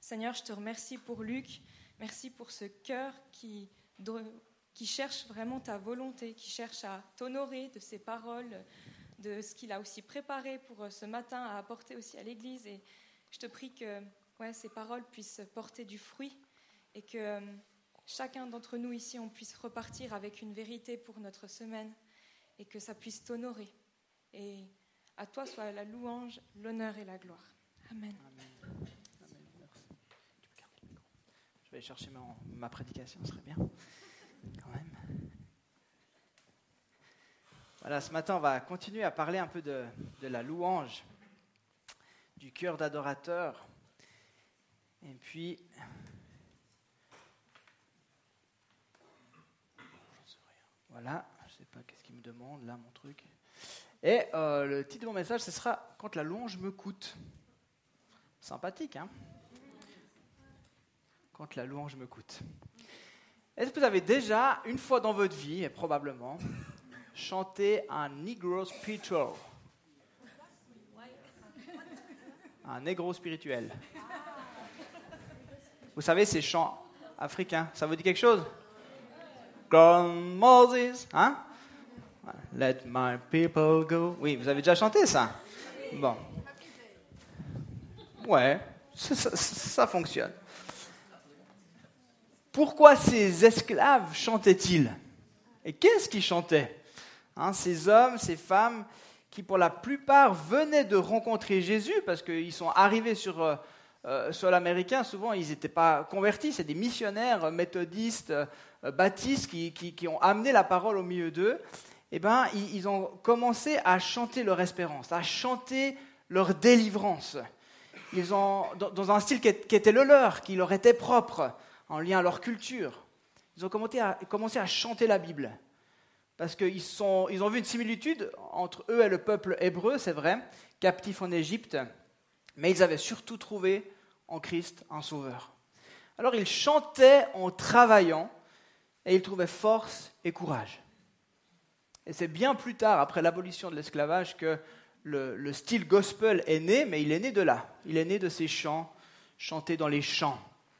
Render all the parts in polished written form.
Seigneur, je te remercie pour Luc. Merci pour ce cœur qui cherche vraiment ta volonté, qui cherche à t'honorer de ses paroles, de ce qu'il a aussi préparé pour ce matin à apporter aussi à l'Église. Et je te prie que ces paroles puissent porter du fruit et que chacun d'entre nous ici, on puisse repartir avec une vérité pour notre semaine et que ça puisse t'honorer. Et à toi soit la louange, l'honneur et la gloire. Amen. Amen. Amen. Merci. Tu peux garder le micro. Je vais aller chercher ma prédication, ce serait bien. Quand même. Voilà, ce matin, on va continuer à parler un peu de la louange, du cœur d'adorateur. Et puis, voilà, je ne sais pas qu'est-ce qu'il me demande là, mon truc. Et le titre de mon message, ce sera « Quand la louange me coûte ». Sympathique, hein ? Quand la louange me coûte. Est-ce que vous avez déjà, une fois dans votre vie, et probablement, chanté un negro spiritual ? Un negro spirituel. Vous savez, ces chants africains, ça vous dit quelque chose ? Come Moses, hein ? Let my people go. Oui, vous avez déjà chanté ça ? Bon. Ouais, ça fonctionne. Pourquoi ces esclaves chantaient-ils ? Et qu'est-ce qu'ils chantaient ? Ces hommes, ces femmes qui pour la plupart venaient de rencontrer Jésus, parce qu'ils sont arrivés sur sol américain, souvent ils n'étaient pas convertis, c'est des missionnaires méthodistes, baptistes qui ont amené la parole au milieu d'eux. Eh bien, ils ont commencé à chanter leur espérance, à chanter leur délivrance. Ils ont, dans un style qui était le leur, qui leur était propre, en lien à leur culture. Ils ont commencé à chanter la Bible. Parce qu'ils ont vu une similitude entre eux et le peuple hébreu, c'est vrai, captifs en Égypte, mais ils avaient surtout trouvé en Christ un sauveur. Alors ils chantaient en travaillant et ils trouvaient force et courage. Et c'est bien plus tard, après l'abolition de l'esclavage, que le style gospel est né, mais il est né de là. Il est né de ces chants chantés dans les champs.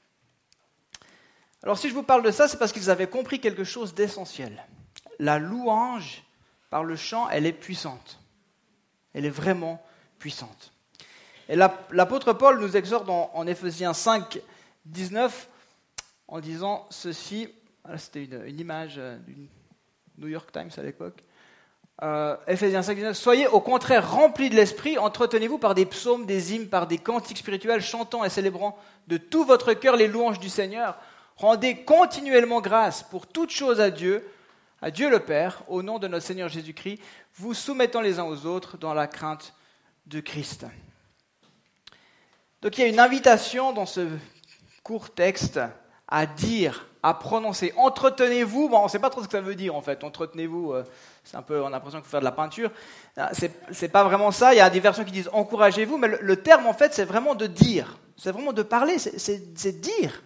Alors si je vous parle de ça, c'est parce qu'ils avaient compris quelque chose d'essentiel. La louange par le chant, elle est puissante. Elle est vraiment puissante. Et l'apôtre Paul nous exhorte en Éphésiens 5, 19, en disant ceci. C'était une image du New York Times à l'époque. Éphésiens 5, 19. Soyez au contraire remplis de l'esprit, entretenez-vous par des psaumes, des hymnes, par des cantiques spirituels, chantant et célébrant de tout votre cœur les louanges du Seigneur. Rendez continuellement grâce pour toutes choses à Dieu le Père, au nom de notre Seigneur Jésus-Christ, vous soumettant les uns aux autres dans la crainte de Christ. Donc il y a une invitation dans ce court texte à dire, à prononcer. Entretenez-vous, bon, on ne sait pas trop ce que ça veut dire en fait. Entretenez-vous, c'est un peu, on a l'impression qu'il faut faire de la peinture. C'est pas vraiment ça. Il y a des versions qui disent encouragez-vous, mais le terme en fait, c'est vraiment de dire. C'est vraiment de parler, c'est dire.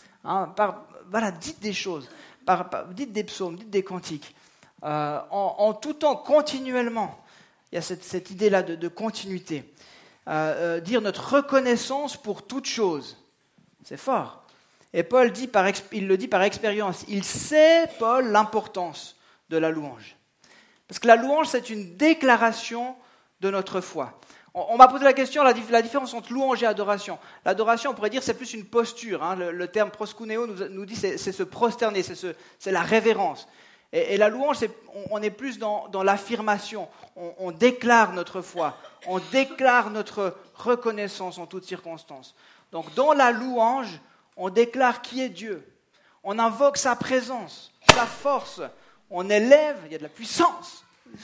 Voilà, dites des choses. Dites des psaumes, dites des cantiques. En tout temps, continuellement. Il y a cette idée-là de continuité. Dire notre reconnaissance pour toute chose. C'est fort. Et Paul il le dit par expérience. Il sait, Paul, l'importance de la louange. Parce que la louange, c'est une déclaration de notre foi. On m'a posé la question, la différence entre louange et adoration. L'adoration, on pourrait dire, c'est plus une posture. Le terme proskuneo nous dit c'est se prosterner, c'est la révérence. Et la louange, on est plus dans l'affirmation. On déclare notre foi, on déclare notre reconnaissance en toutes circonstances. Donc dans la louange, on déclare qui est Dieu. On invoque sa présence, sa force. On élève, il y a de la puissance.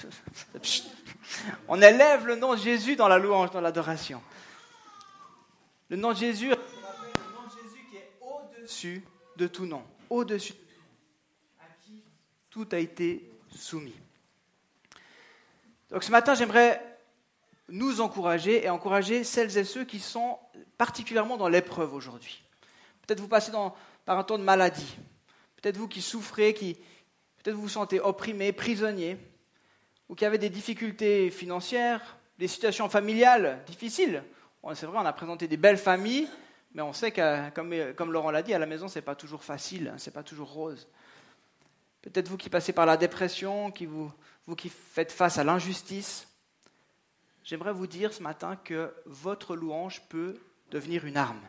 On élève le nom de Jésus dans la louange, dans l'adoration. Le nom de Jésus, le nom de Jésus qui est au-dessus de tout nom, au-dessus de tout nom, à qui tout a été soumis. Donc ce matin, j'aimerais nous encourager et encourager celles et ceux qui sont particulièrement dans l'épreuve aujourd'hui. Peut-être vous passez par un temps de maladie. Peut-être vous qui souffrez, peut-être vous vous sentez opprimé, prisonnier, ou qui avez des difficultés financières, des situations familiales difficiles. C'est vrai, on a présenté des belles familles, Mais on sait que, comme Laurent l'a dit, à la maison, ce n'est pas toujours facile, ce n'est pas toujours rose. Peut-être vous qui passez par la dépression, vous qui faites face à l'injustice, j'aimerais vous dire ce matin que votre louange peut devenir une arme.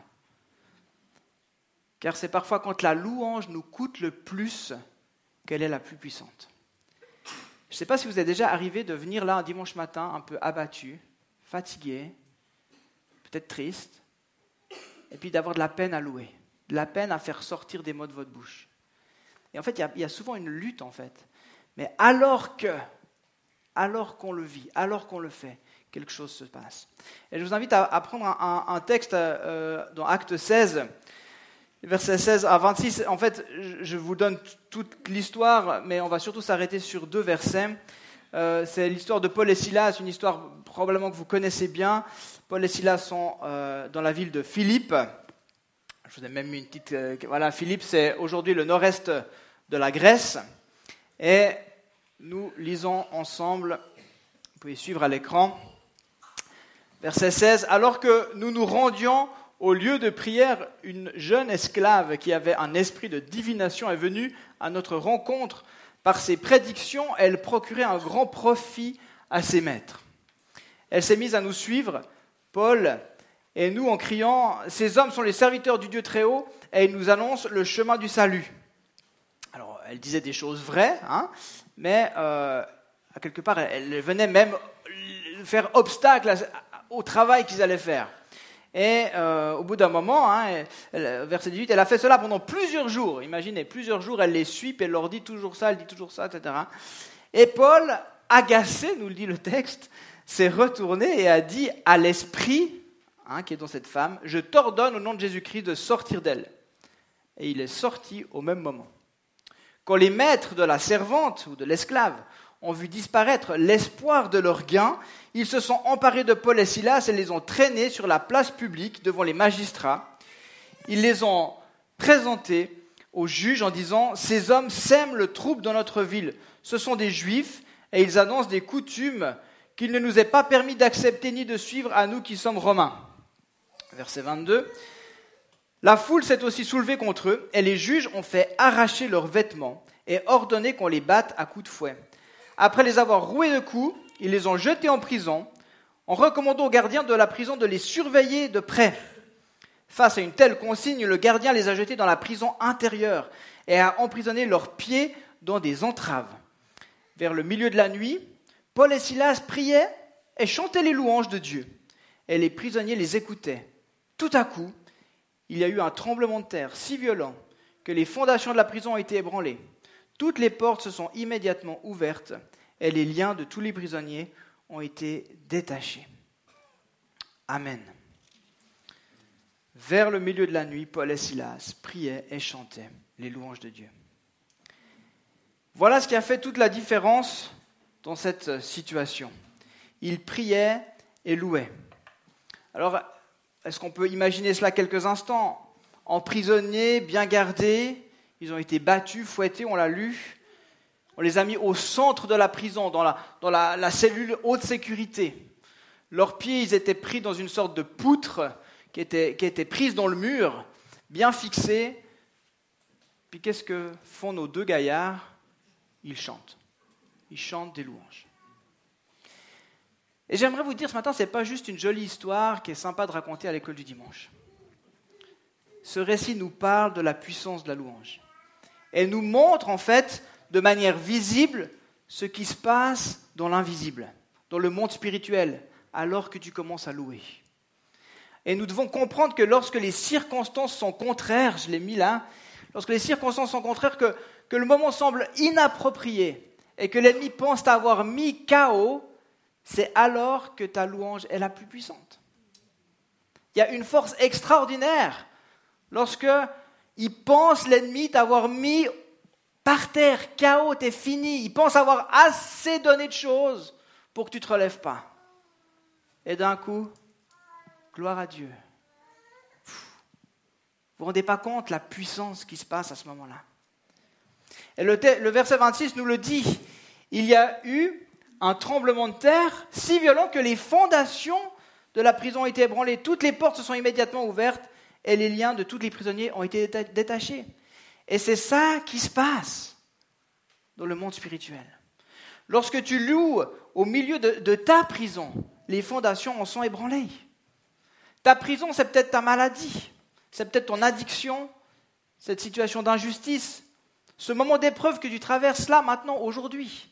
Car c'est parfois quand la louange nous coûte le plus qu'elle est la plus puissante. Je ne sais pas si vous êtes déjà arrivé de venir là un dimanche matin un peu abattu, fatigué, peut-être triste, et puis d'avoir de la peine à louer, de la peine à faire sortir des mots de votre bouche. Et en fait, il y a souvent une lutte en fait. Mais alors qu'on le vit, alors qu'on le fait, quelque chose se passe. Et je vous invite à prendre un texte dans Actes 16, versets 16 à 26. En fait, je vous donne toute l'histoire, mais on va surtout s'arrêter sur 2 versets. C'est l'histoire de Paul et Silas, une histoire probablement que vous connaissez bien. Paul et Silas sont dans la ville de Philippe. Je vous ai même mis une petite... voilà, Philippe, c'est aujourd'hui le nord-est de la Grèce. Et nous lisons ensemble, vous pouvez suivre à l'écran, verset 16. « Alors que nous nous rendions au lieu de prière, une jeune esclave qui avait un esprit de divination est venue à notre rencontre. Par ses prédictions, elle procurait un grand profit à ses maîtres. Elle s'est mise à nous suivre, Paul et nous, en criant « Ces hommes sont les serviteurs du Dieu Très-Haut et ils nous annoncent le chemin du salut. » Alors, elle disait des choses vraies, mais à quelque part, elle venait même faire obstacle au travail qu'ils allaient faire. Et au bout d'un moment, verset 18, elle a fait cela pendant plusieurs jours. Imaginez, plusieurs jours, elle les suit, puis elle leur dit toujours ça, elle dit toujours ça, etc. Et Paul, agacé, nous le dit le texte, s'est retourné et a dit à l'esprit, qui est dans cette femme, « Je t'ordonne au nom de Jésus-Christ de sortir d'elle. » Et il est sorti au même moment. Quand les maîtres de la servante ou de l'esclave ont vu disparaître l'espoir de leur gain, ils se sont emparés de Paul et Silas et les ont traînés sur la place publique devant les magistrats. Ils les ont présentés aux juges en disant « Ces hommes sèment le trouble dans notre ville. Ce sont des Juifs et ils annoncent des coutumes qu'il ne nous est pas permis d'accepter ni de suivre à nous qui sommes Romains. » Verset 22. La foule s'est aussi soulevée contre eux et les juges ont fait arracher leurs vêtements et ordonné qu'on les batte à coups de fouet. Après les avoir roués de coups, ils les ont jetés en prison, en recommandant aux gardiens de la prison de les surveiller de près. Face à une telle consigne, le gardien les a jetés dans la prison intérieure et a emprisonné leurs pieds dans des entraves. Vers le milieu de la nuit, Paul et Silas priaient et chantaient les louanges de Dieu. Et les prisonniers les écoutaient. Tout à coup, il y a eu un tremblement de terre si violent que les fondations de la prison ont été ébranlées. Toutes les portes se sont immédiatement ouvertes et les liens de tous les prisonniers ont été détachés. Amen. Vers le milieu de la nuit, Paul et Silas priaient et chantaient les louanges de Dieu. Voilà ce qui a fait toute la différence dans cette situation. Ils priaient et louaient. Alors, est-ce qu'on peut imaginer cela quelques instants ? Emprisonnés, bien gardés, ils ont été battus, fouettés, on l'a lu. On les a mis au centre de la prison, dans la cellule haute sécurité. Leurs pieds, ils étaient pris dans une sorte de poutre qui était prise dans le mur, bien fixée. Puis qu'est-ce que font nos 2 gaillards ? Ils chantent. Ils chantent des louanges. Et j'aimerais vous dire ce matin, ce n'est pas juste une jolie histoire qui est sympa de raconter à l'école du dimanche. Ce récit nous parle de la puissance de la louange. Elle nous montre en fait de manière visible ce qui se passe dans l'invisible, dans le monde spirituel, alors que tu commences à louer. Et nous devons comprendre que lorsque les circonstances sont contraires, je l'ai mis là, lorsque les circonstances sont contraires, que le moment semble inapproprié et que l'ennemi pense t'avoir mis KO, c'est alors que ta louange est la plus puissante. Il y a une force extraordinaire lorsque il pense l'ennemi t'avoir mis par terre, KO, t'es fini. Il pense avoir assez donné de choses pour que tu ne te relèves pas. Et d'un coup, gloire à Dieu. Vous ne vous rendez pas compte la puissance qui se passe à ce moment-là. Et le verset 26 nous le dit. Il y a eu un tremblement de terre si violent que les fondations de la prison étaient ébranlées. Toutes les portes se sont immédiatement ouvertes et les liens de tous les prisonniers ont été détachés. Et c'est ça qui se passe dans le monde spirituel. Lorsque tu loues au milieu de ta prison, les fondations en sont ébranlées. Ta prison, c'est peut-être ta maladie, c'est peut-être ton addiction, cette situation d'injustice, ce moment d'épreuve que tu traverses là, maintenant, aujourd'hui.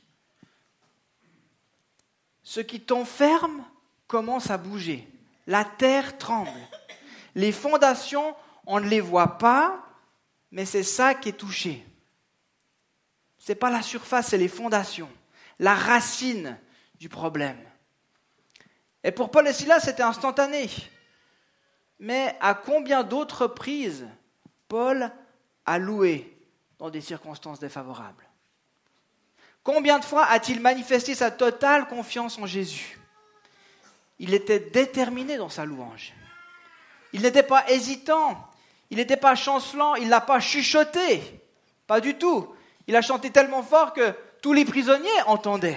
Ce qui t'enferme commence à bouger. La terre tremble. Les fondations, on ne les voit pas, mais c'est ça qui est touché. Ce n'est pas la surface, c'est les fondations, la racine du problème. Et pour Paul et Silas, c'était instantané. Mais à combien d'autres reprises Paul a loué dans des circonstances défavorables? Combien de fois a-t-il manifesté sa totale confiance en Jésus? Il était déterminé dans sa louange. Il n'était pas hésitant, il n'était pas chancelant, il n'a pas chuchoté. Pas du tout. Il a chanté tellement fort que tous les prisonniers entendaient.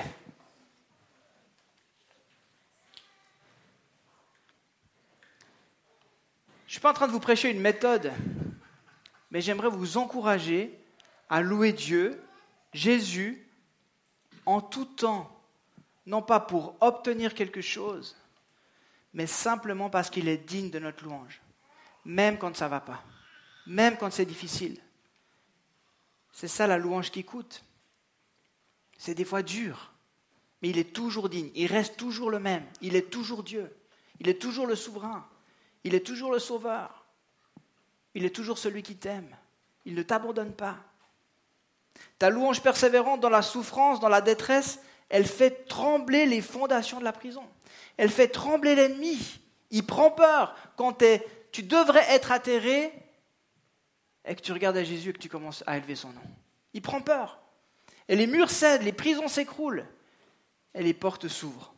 Je ne suis pas en train de vous prêcher une méthode, mais j'aimerais vous encourager à louer Dieu, Jésus, en tout temps, non pas pour obtenir quelque chose, mais simplement parce qu'il est digne de notre louange, même quand ça ne va pas, même quand c'est difficile. C'est ça la louange qui coûte. C'est des fois dur, mais il est toujours digne, il reste toujours le même, il est toujours Dieu, il est toujours le souverain, il est toujours le sauveur, il est toujours celui qui t'aime, il ne t'abandonne pas. Ta louange persévérante dans la souffrance, dans la détresse, elle fait trembler les fondations de la prison. Elle fait trembler l'ennemi. Il prend peur quand tu devrais être atterré et que tu regardes à Jésus et que tu commences à élever son nom. Il prend peur. Et les murs cèdent, les prisons s'écroulent et les portes s'ouvrent.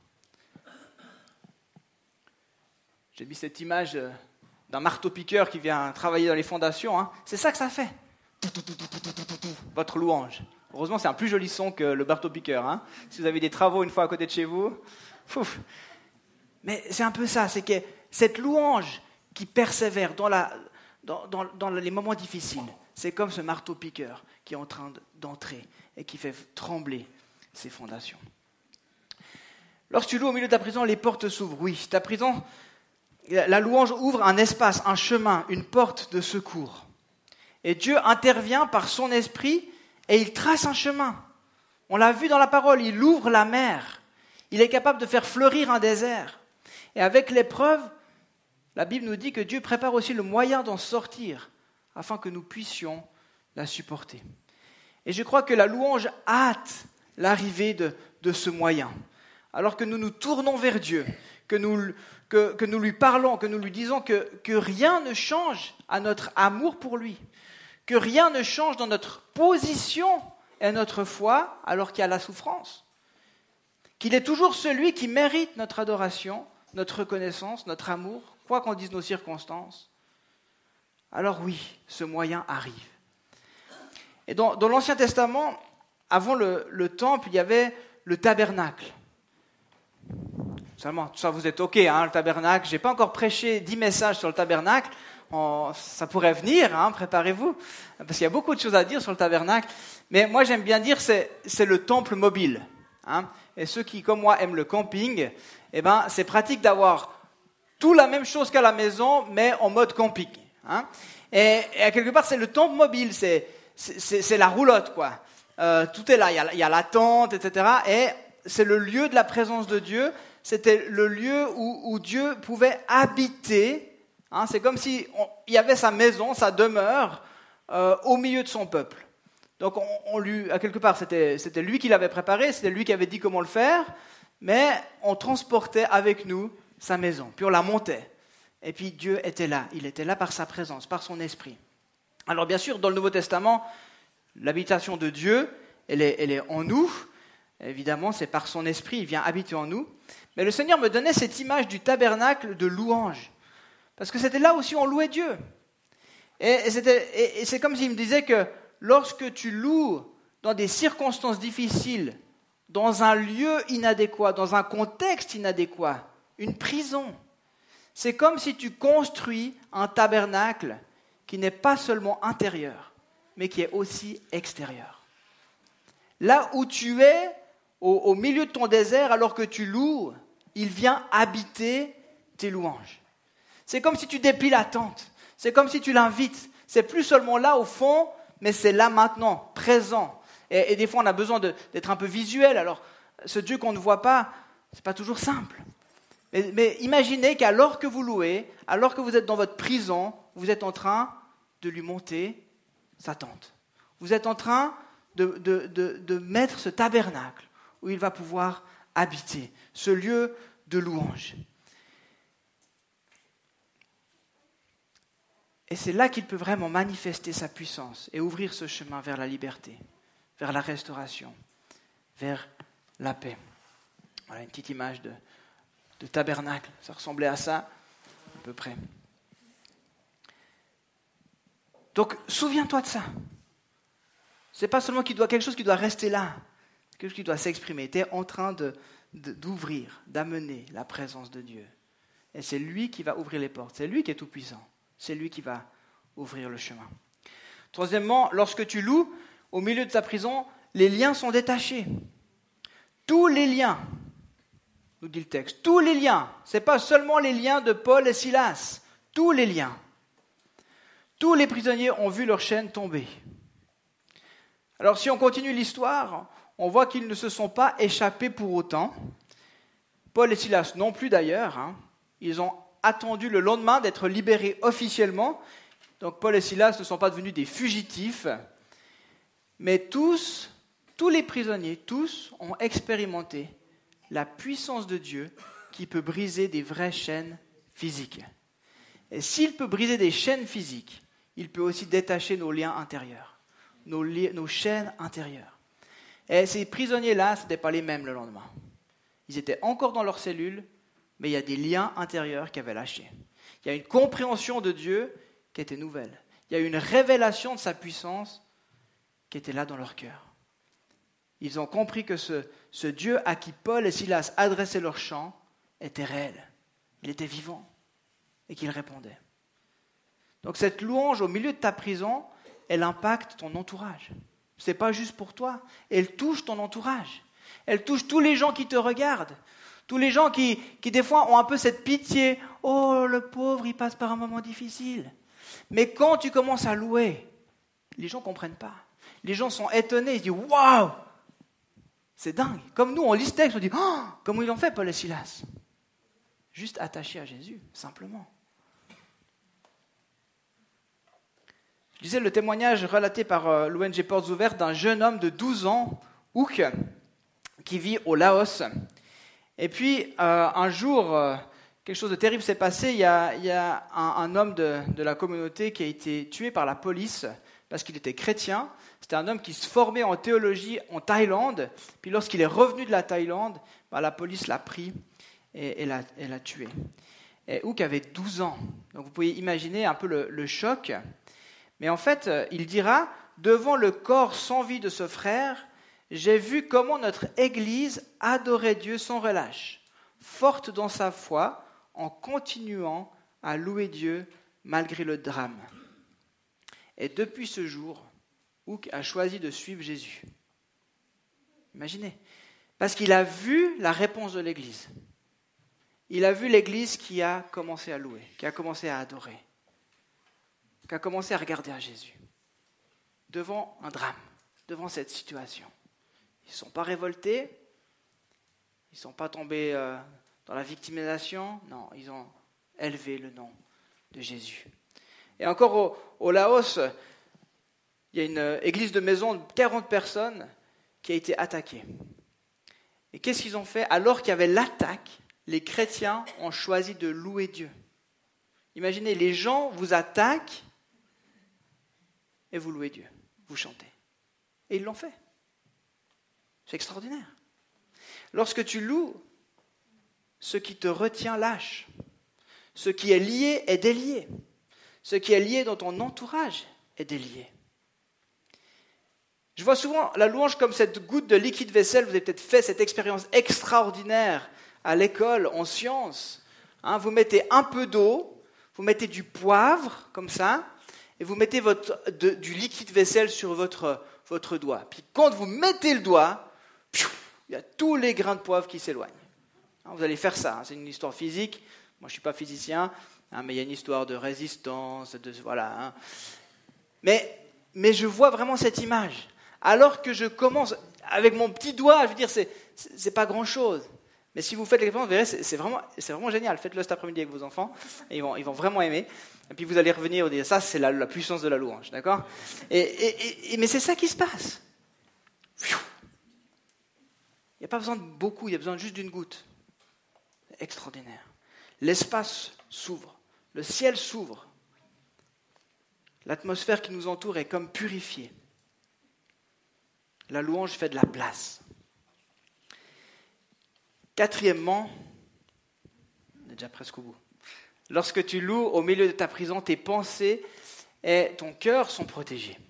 J'ai mis cette image d'un marteau-piqueur qui vient travailler dans les fondations. C'est ça que ça fait. Votre louange. Heureusement, c'est un plus joli son que le marteau-piqueur. Si vous avez des travaux une fois à côté de chez vous. Mais c'est un peu ça, c'est que cette louange qui persévère dans les moments difficiles, c'est comme ce marteau-piqueur qui est en train d'entrer et qui fait trembler ses fondations. Lorsque tu loues au milieu de ta prison, les portes s'ouvrent. Oui, ta prison, la louange ouvre un espace, un chemin, une porte de secours. Et Dieu intervient par son esprit et il trace un chemin. On l'a vu dans la parole, il ouvre la mer. Il est capable de faire fleurir un désert. Et avec l'épreuve, la Bible nous dit que Dieu prépare aussi le moyen d'en sortir afin que nous puissions la supporter. Et je crois que la louange hâte l'arrivée de ce moyen. Alors que nous nous tournons vers Dieu, que nous lui parlons, que nous lui disons que rien ne change à notre amour pour lui, que rien ne change dans notre position et notre foi alors qu'il y a la souffrance, qu'il est toujours celui qui mérite notre adoration, notre reconnaissance, notre amour, quoi qu'en disent nos circonstances, alors oui, ce moyen arrive. Et dans l'Ancien Testament, avant le temple, il y avait le tabernacle. Seulement, ça vous êtes OK, le tabernacle. Je n'ai pas encore prêché 10 messages sur le tabernacle. Ça pourrait venir, préparez-vous, parce qu'il y a beaucoup de choses à dire sur le tabernacle. Mais moi, j'aime bien dire c'est le temple mobile. Et ceux qui, comme moi, aiment le camping, c'est pratique d'avoir tout la même chose qu'à la maison, mais en mode camping. Et à quelque part, c'est le temple mobile, c'est la roulotte, quoi. Tout est là, il y a la tente, etc. Et c'est le lieu de la présence de Dieu. C'était le lieu où Dieu pouvait habiter. C'est comme s'il y avait sa maison, sa demeure, au milieu de son peuple. Donc, à quelque part, c'était lui qui l'avait préparé, c'était lui qui avait dit comment le faire, mais on transportait avec nous sa maison, puis on la montait. Et puis Dieu était là, il était là par sa présence, par son esprit. Alors bien sûr, dans le Nouveau Testament, l'habitation de Dieu, elle est en nous. Évidemment, c'est par son esprit, il vient habiter en nous. Mais le Seigneur me donnait cette image du tabernacle de louange. Parce que c'était là aussi où on louait Dieu. Et c'est comme s'il me disait que lorsque tu loues dans des circonstances difficiles, dans un lieu inadéquat, dans un contexte inadéquat, une prison, C'est comme si tu construis un tabernacle qui n'est pas seulement intérieur, mais qui est aussi extérieur. Là où tu es, au milieu de ton désert, alors que tu loues, il vient habiter tes louanges. C'est comme si tu déplies la tente. C'est comme si tu l'invites. C'est plus seulement là au fond, mais c'est là maintenant, présent. Et des fois, on a besoin d'être un peu visuel. Alors, ce Dieu qu'on ne voit pas, c'est pas toujours simple. Mais imaginez qu'alors que vous louez, alors que vous êtes dans votre prison, vous êtes en train de lui monter sa tente. Vous êtes en train de mettre ce tabernacle où il va pouvoir habiter, ce lieu de louange. Et c'est là qu'il peut vraiment manifester sa puissance et ouvrir ce chemin vers la liberté, vers la restauration, vers la paix. Voilà une petite image de tabernacle. Ça ressemblait à ça, à peu près. Donc, souviens-toi de ça. C'est pas seulement quelque chose qui doit rester là, quelque chose qui doit s'exprimer. Tu es en train d'ouvrir, d'amener la présence de Dieu. Et c'est lui qui va ouvrir les portes. C'est lui qui est tout puissant. C'est lui qui va ouvrir le chemin. Troisièmement, lorsque tu loues, au milieu de ta prison, les liens sont détachés. Tous les liens, nous dit le texte, tous les liens, ce n'est pas seulement les liens de Paul et Silas, tous les liens. Tous les prisonniers ont vu leur chaîne tomber. Alors si on continue l'histoire, on voit qu'ils ne se sont pas échappés pour autant. Paul et Silas non plus d'ailleurs. Ils ont attendu le lendemain d'être libérés officiellement. Donc Paul et Silas ne sont pas devenus des fugitifs. Mais tous les prisonniers, tous ont expérimenté la puissance de Dieu qui peut briser des vraies chaînes physiques. Et s'il peut briser des chaînes physiques, il peut aussi détacher nos liens intérieurs, nos chaînes intérieures. Et ces prisonniers-là, ce n'étaient pas les mêmes le lendemain. Ils étaient encore dans leur cellule, mais il y a des liens intérieurs qui avaient lâché. Il y a une compréhension de Dieu qui était nouvelle. Il y a une révélation de sa puissance qui était là dans leur cœur. Ils ont compris que ce Dieu à qui Paul et Silas adressaient leur chant était réel. Il était vivant et qu'il répondait. Donc cette louange au milieu de ta prison, elle impacte ton entourage. Ce n'est pas juste pour toi. Elle touche ton entourage. Elle touche tous les gens qui te regardent. Tous les gens qui des fois ont un peu cette pitié. Oh, le pauvre, il passe par un moment difficile. Mais quand tu commences à louer, les gens ne comprennent pas. Les gens sont étonnés. Ils disent, waouh, c'est dingue. Comme nous, on lit ce texte, on dit, oh, comment ils ont fait, Paul et Silas? Juste attachés à Jésus, simplement. Je lisais le témoignage relaté par l'ONG Portes Ouvertes d'un jeune homme de 12 ans, Houk, qui vit au Laos. Et puis, un jour, quelque chose de terrible s'est passé. Il y a un homme de la communauté qui a été tué par la police parce qu'il était chrétien. C'était un homme qui se formait en théologie en Thaïlande. Puis lorsqu'il est revenu de la Thaïlande, la police l'a pris et l'a tué. Et Houk avait 12 ans. Donc vous pouvez imaginer un peu le choc. Mais en fait, il dira, devant le corps sans vie de ce frère, j'ai vu comment notre Église adorait Dieu sans relâche, forte dans sa foi, en continuant à louer Dieu malgré le drame. Et depuis ce jour, Houk a choisi de suivre Jésus. Imaginez, parce qu'il a vu la réponse de l'Église. Il a vu l'Église qui a commencé à louer, qui a commencé à adorer, qui a commencé à regarder à Jésus, devant un drame, devant cette situation. Ils ne sont pas révoltés, ils ne sont pas tombés dans la victimisation, non, ils ont élevé le nom de Jésus. Et encore au Laos, il y a une église de maison de 40 personnes qui a été attaquée. Et qu'est-ce qu'ils ont fait? Alors qu'il y avait l'attaque, les chrétiens ont choisi de louer Dieu. Imaginez, les gens vous attaquent et vous louez Dieu, vous chantez. Et ils l'ont fait. C'est extraordinaire. Lorsque tu loues, ce qui te retient lâche. Ce qui est lié est délié. Ce qui est lié dans ton entourage est délié. Je vois souvent la louange comme cette goutte de liquide vaisselle. Vous avez peut-être fait cette expérience extraordinaire à l'école, en sciences, Vous mettez un peu d'eau, vous mettez du poivre, comme ça, et vous mettez du liquide vaisselle sur votre doigt. Puis quand vous mettez le doigt, il y a tous les grains de poivre qui s'éloignent. Vous allez faire ça, c'est une histoire physique. Moi, je ne suis pas physicien, mais il y a une histoire de résistance, voilà. Mais je vois vraiment cette image. Alors que je commence avec mon petit doigt, je veux dire, c'est pas grand-chose. Mais si vous faites l'expérience, vous verrez, c'est vraiment génial. Faites-le cet après-midi avec vos enfants, et ils vont vraiment aimer. Et puis vous allez revenir et dire, ça, c'est la puissance de la louange, d'accord ? Mais c'est ça qui se passe. Il n'y a pas besoin de beaucoup, il y a besoin juste d'une goutte. C'est extraordinaire. L'espace s'ouvre, le ciel s'ouvre. L'atmosphère qui nous entoure est comme purifiée. La louange fait de la place. Quatrièmement, on est déjà presque au bout. Lorsque tu loues au milieu de ta prison, tes pensées et ton cœur sont protégés.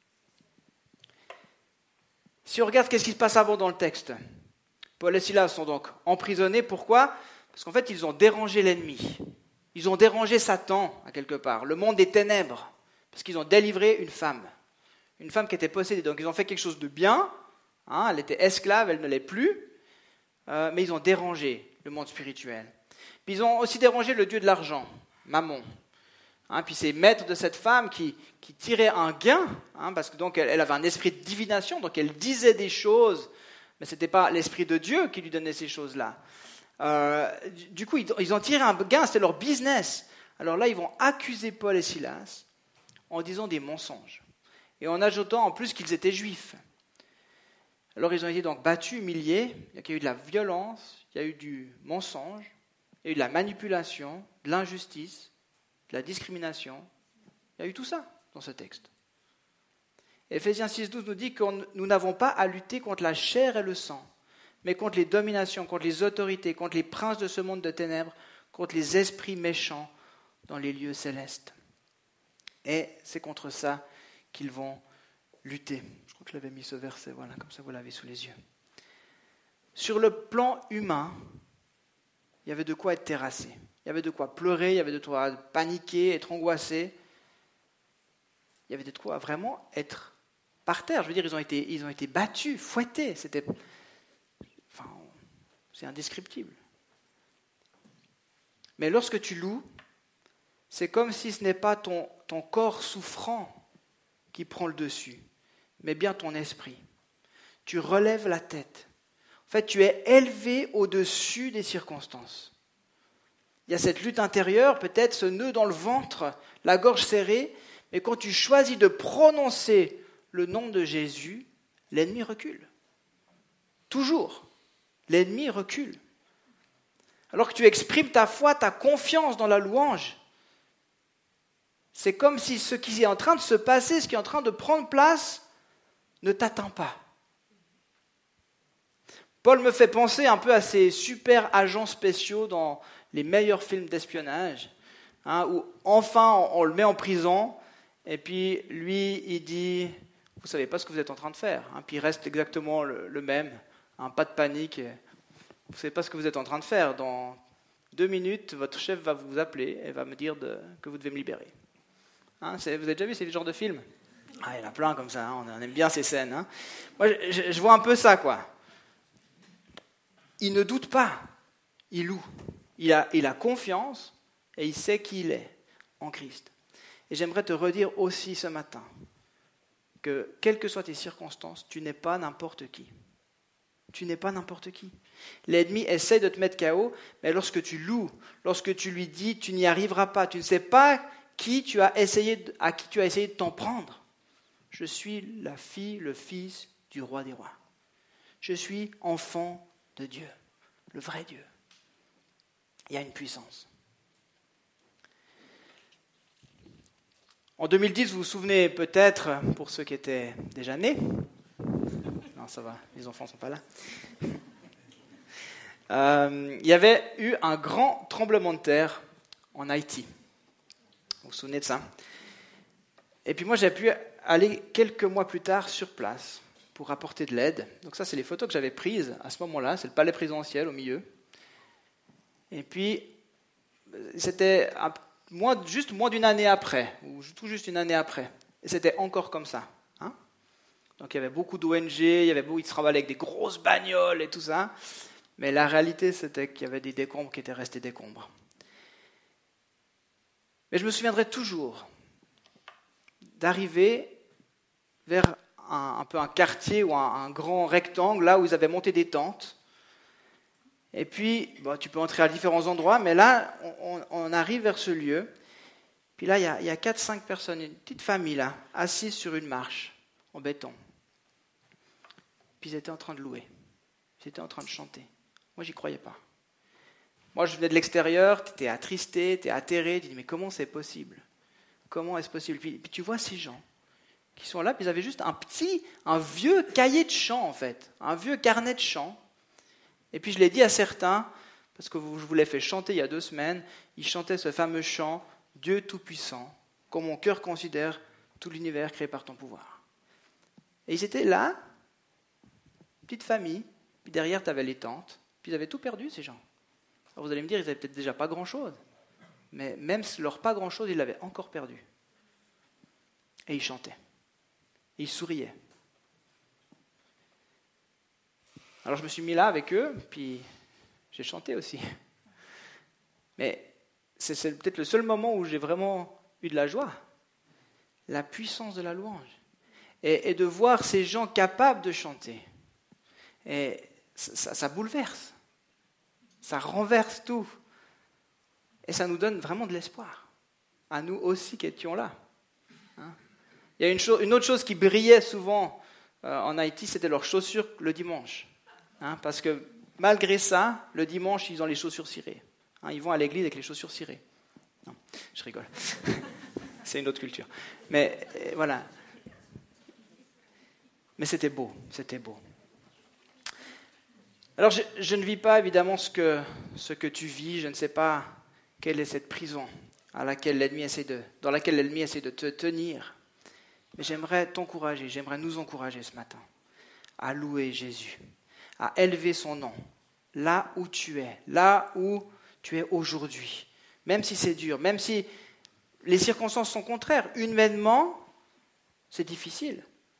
Si on regarde qu'est-ce qui se passe avant dans le texte, Paul et Silas sont donc emprisonnés. Pourquoi ? Parce qu'en fait, ils ont dérangé l'ennemi. Ils ont dérangé Satan, à quelque part, le monde des ténèbres, parce qu'ils ont délivré une femme qui était possédée. Donc ils ont fait quelque chose de bien, elle était esclave, elle ne l'est plus, mais ils ont dérangé le monde spirituel. Puis ils ont aussi dérangé le dieu de l'argent, Mammon. Puis c'est maître de cette femme qui tirait un gain, parce que donc elle avait un esprit de divination, donc elle disait des choses, mais ce n'était pas l'esprit de Dieu qui lui donnait ces choses-là. Du coup, ils ont tiré un gain, c'était leur business. Alors là, ils vont accuser Paul et Silas en disant des mensonges et en ajoutant en plus qu'ils étaient juifs. Alors ils ont été donc battus, humiliés, il y a eu de la violence, il y a eu du mensonge, il y a eu de la manipulation, de l'injustice, de la discrimination. Il y a eu tout ça dans ce texte. Éphésiens 6,12 nous dit que nous n'avons pas à lutter contre la chair et le sang, mais contre les dominations, contre les autorités, contre les princes de ce monde de ténèbres, contre les esprits méchants dans les lieux célestes. Et c'est contre ça qu'ils vont lutter. Je crois que je l'avais mis ce verset, voilà, comme ça vous l'avez sous les yeux. Sur le plan humain, il y avait de quoi être terrassé. Il y avait de quoi pleurer, il y avait de quoi paniquer, être angoissé. Il y avait de quoi vraiment être par terre. Je veux dire, ils ont été battus, fouettés. C'est indescriptible. Mais lorsque tu loues, c'est comme si ce n'est pas ton corps souffrant qui prend le dessus, mais bien ton esprit. Tu relèves la tête. En fait, tu es élevé au-dessus des circonstances. Il y a cette lutte intérieure, peut-être ce nœud dans le ventre, la gorge serrée, mais quand tu choisis de prononcer le nom de Jésus, l'ennemi recule. Toujours, l'ennemi recule. Alors que tu exprimes ta foi, ta confiance dans la louange, c'est comme si ce qui est en train de se passer, ce qui est en train de prendre place, ne t'atteint pas. Paul me fait penser un peu à ces super agents spéciaux dans les meilleurs films d'espionnage, où enfin on le met en prison, et puis lui il dit, vous ne savez pas ce que vous êtes en train de faire, puis il reste exactement le même, pas de panique, vous ne savez pas ce que vous êtes en train de faire, dans 2 minutes votre chef va vous appeler et va me dire que vous devez me libérer. Vous avez déjà vu ces genres de films ? Il y en a plein comme ça, on aime bien ces scènes. Moi je vois un peu ça, quoi. Il ne doute pas, il loue. Il a confiance et il sait qui il est en Christ. Et j'aimerais te redire aussi ce matin que, quelles que soient tes circonstances, tu n'es pas n'importe qui. Tu n'es pas n'importe qui. L'ennemi essaie de te mettre KO, mais lorsque tu loues, lorsque tu lui dis tu n'y arriveras pas, tu ne sais pas à qui tu as essayé de t'en prendre. Je suis la fille, le fils du roi des rois. Je suis enfant de Dieu, le vrai Dieu. Il y a une puissance. En 2010, vous vous souvenez peut-être, pour ceux qui étaient déjà nés, non ça va, les enfants ne sont pas là, il y avait eu un grand tremblement de terre en Haïti. Vous vous souvenez de ça ? Et puis moi j'ai pu aller quelques mois plus tard sur place pour apporter de l'aide. Donc ça, c'est les photos que j'avais prises à ce moment-là. C'est le palais présidentiel au milieu. Et puis, c'était juste moins d'une année après, ou tout juste une année après. Et c'était encore comme ça. Hein. Donc il y avait beaucoup d'ONG, ils travaillaient avec des grosses bagnoles et tout ça. Mais la réalité, c'était qu'il y avait des décombres qui étaient restés décombres. Mais je me souviendrai toujours d'arriver vers un peu un quartier ou un grand rectangle, là où ils avaient monté des tentes. Et puis, tu peux entrer à différents endroits, mais là, on arrive vers ce lieu. Puis là, il y a 4-5 personnes, une petite famille là, assises sur une marche en béton. Puis ils étaient en train de louer. Ils étaient en train de chanter. Moi, j'y croyais pas. Moi, je venais de l'extérieur, tu étais attristé, tu es atterré, tu dis, mais comment c'est possible ? Comment est-ce possible ? Puis tu vois ces gens qui sont là, puis ils avaient juste un vieux cahier de chant, en fait, un vieux carnet de chant. Et puis je l'ai dit à certains, parce que je vous l'ai fait chanter il y a 2 semaines, ils chantaient ce fameux chant, Dieu Tout-Puissant, comme mon cœur considère tout l'univers créé par ton pouvoir. Et ils étaient là, petite famille, puis derrière tu avais les tentes, puis ils avaient tout perdu, ces gens. Alors vous allez me dire, ils n'avaient peut-être déjà pas grand-chose. Mais même leur pas grand-chose, ils l'avaient encore perdu. Et ils chantaient. Et ils souriaient. Alors je me suis mis là avec eux, puis j'ai chanté aussi. Mais c'est peut-être le seul moment où j'ai vraiment eu de la joie. La puissance de la louange. Et de voir ces gens capables de chanter. Et ça bouleverse. Ça renverse tout. Et ça nous donne vraiment de l'espoir. À nous aussi qui étions là. Hein? Il y a une autre chose qui brillait souvent en Haïti, c'était leurs chaussures le dimanche. Hein? Parce que malgré ça, le dimanche, ils ont les chaussures cirées. Hein? Ils vont à l'église avec les chaussures cirées. Non, je rigole. C'est une autre culture. Mais voilà. Mais c'était beau, c'était beau. Alors, je ne vis pas évidemment ce que tu vis. Je ne sais pas quelle est cette prison dans laquelle l'ennemi essaie de te tenir. Mais j'aimerais t'encourager, j'aimerais nous encourager ce matin à louer Jésus, à élever son nom, là où tu es aujourd'hui. Même si c'est dur, même si les circonstances sont contraires. Humainement, c'est difficile.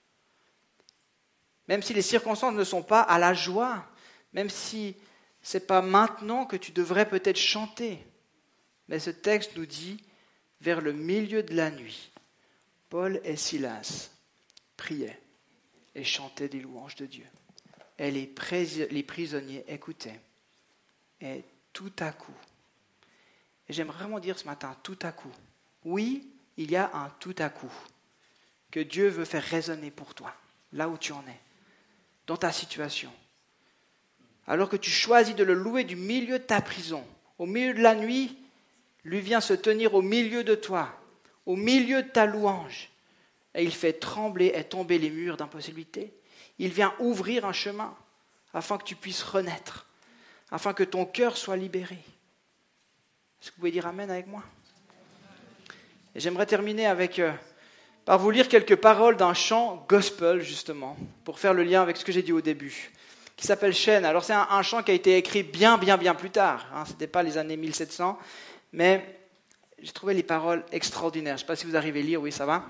Même si les circonstances ne sont pas à la joie, même si ce n'est pas maintenant que tu devrais peut-être chanter. Mais ce texte nous dit, vers le milieu de la nuit, Paul et Silas priaient et chantaient des louanges de Dieu. Et les prisonniers écoutaient. Et tout à coup, et j'aimerais vraiment dire ce matin, tout à coup, oui, il y a un tout à coup que Dieu veut faire résonner pour toi, là où tu en es, dans ta situation. Alors que tu choisis de le louer du milieu de ta prison, au milieu de la nuit, lui vient se tenir au milieu de toi, au milieu de ta louange, et il fait trembler et tomber les murs d'impossibilité. Il vient ouvrir un chemin afin que tu puisses renaître, afin que ton cœur soit libéré. Est-ce que vous pouvez dire Amen avec moi ? Et j'aimerais terminer par vous lire quelques paroles d'un chant gospel, justement, pour faire le lien avec ce que j'ai dit au début, qui s'appelle Chêne. Alors c'est un chant qui a été écrit bien plus tard. Ce n'était pas les années 1700, mais j'ai trouvé les paroles extraordinaires. Je ne sais pas si vous arrivez à lire, oui, ça va.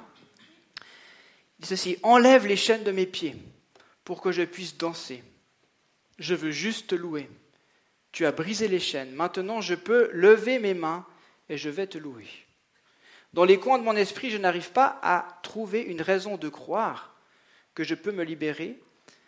Il dit ceci, « Enlève les chaînes de mes pieds pour que je puisse danser. Je veux juste te louer. Tu as brisé les chaînes. Maintenant, je peux lever mes mains et je vais te louer. Dans les coins de mon esprit, je n'arrive pas à trouver une raison de croire que je peux me libérer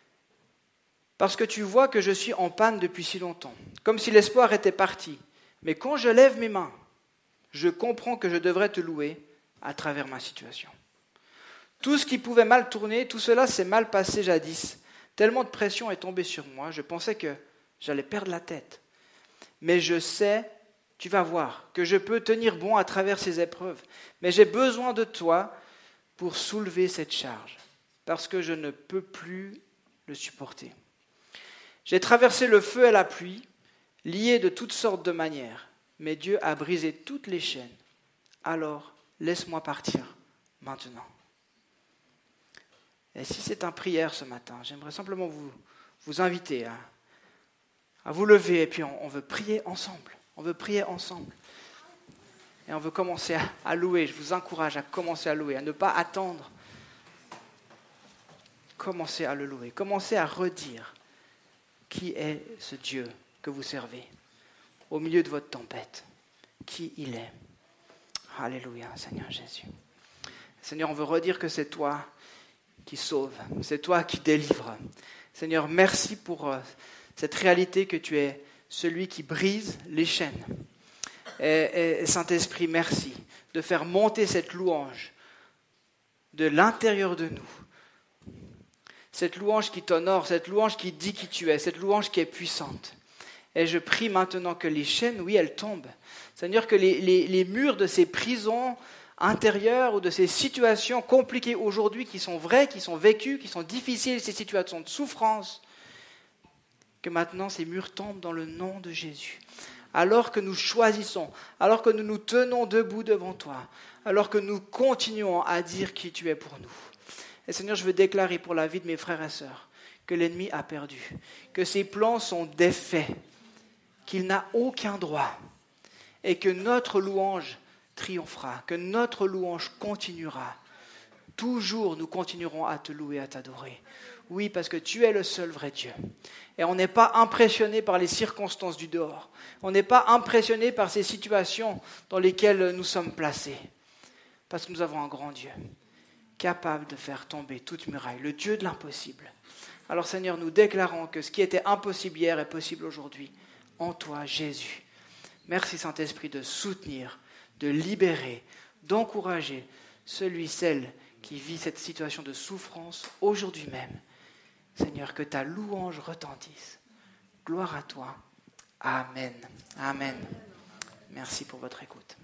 parce que tu vois que je suis en panne depuis si longtemps, comme si l'espoir était parti. Mais quand je lève mes mains, je comprends que je devrais te louer à travers ma situation. Tout ce qui pouvait mal tourner, tout cela s'est mal passé jadis. Tellement de pression est tombée sur moi, je pensais que j'allais perdre la tête. Mais je sais, tu vas voir, que je peux tenir bon à travers ces épreuves. Mais j'ai besoin de toi pour soulever cette charge, parce que je ne peux plus le supporter. J'ai traversé le feu et la pluie, lié de toutes sortes de manières, mais Dieu a brisé toutes les chaînes. Alors, laisse-moi partir maintenant. Et si c'est une prière ce matin, j'aimerais simplement vous inviter à vous lever et puis on veut prier ensemble. On veut prier ensemble. Et on veut commencer à louer. Je vous encourage à commencer à louer, à ne pas attendre. Commencez à le louer. Commencez à redire qui est ce Dieu que vous servez au milieu de votre tempête. Qui il est. Alléluia, Seigneur Jésus. Seigneur, on veut redire que c'est toi qui sauves, c'est toi qui délivres. Seigneur, merci pour cette réalité que tu es celui qui brise les chaînes. Et Saint-Esprit, merci de faire monter cette louange de l'intérieur de nous. Cette louange qui t'honore, cette louange qui dit qui tu es, cette louange qui est puissante. Et je prie maintenant que les chaînes, oui, elles tombent. Seigneur, que les murs de ces prisons intérieures ou de ces situations compliquées aujourd'hui qui sont vraies, qui sont vécues, qui sont difficiles, ces situations de souffrance, que maintenant ces murs tombent dans le nom de Jésus. Alors que nous choisissons, alors que nous nous tenons debout devant toi, alors que nous continuons à dire qui tu es pour nous. Et Seigneur, je veux déclarer pour la vie de mes frères et sœurs que l'ennemi a perdu, que ses plans sont défaits, qu'il n'a aucun droit et que notre louange triomphera, que notre louange continuera. Toujours nous continuerons à te louer, à t'adorer. Oui, parce que tu es le seul vrai Dieu. Et on n'est pas impressionné par les circonstances du dehors. On n'est pas impressionné par ces situations dans lesquelles nous sommes placés. Parce que nous avons un grand Dieu, capable de faire tomber toute muraille, le Dieu de l'impossible. Alors Seigneur, nous déclarons que ce qui était impossible hier est possible aujourd'hui, en toi, Jésus. Merci Saint-Esprit de soutenir, de libérer, d'encourager celle qui vit cette situation de souffrance aujourd'hui même. Seigneur, que ta louange retentisse. Gloire à toi. Amen. Amen. Merci pour votre écoute.